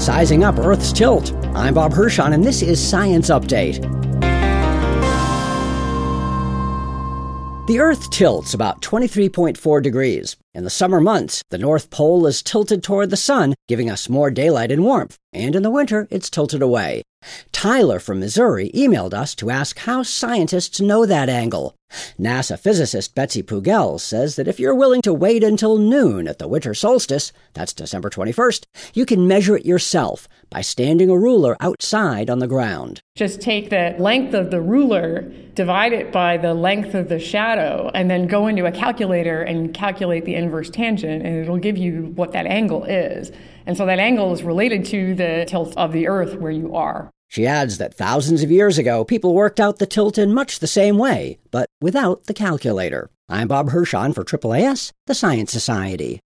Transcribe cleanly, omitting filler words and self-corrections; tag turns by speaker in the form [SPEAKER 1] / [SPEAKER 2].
[SPEAKER 1] Sizing up Earth's tilt. I'm Bob Hirschon, and this is Science Update. The Earth tilts about 23.4 degrees. In the summer months, the North Pole is tilted toward the sun, giving us more daylight and warmth. And in the winter, it's tilted away. Tyler from Missouri emailed us to ask how scientists know that angle. NASA physicist Betsy Pugel says that if you're willing to wait until noon at the winter solstice, that's December 21st, you can measure it yourself by standing a ruler outside on the ground.
[SPEAKER 2] Just take the length of the ruler, divide it by the length of the shadow, and then go into a calculator and calculate the inverse tangent, and it'll give you what that angle is. And so that angle is related to the tilt of the Earth where you are.
[SPEAKER 1] She adds that thousands of years ago, people worked out the tilt in much the same way, but without the calculator. I'm Bob Hirschon for AAAS, the Science Society.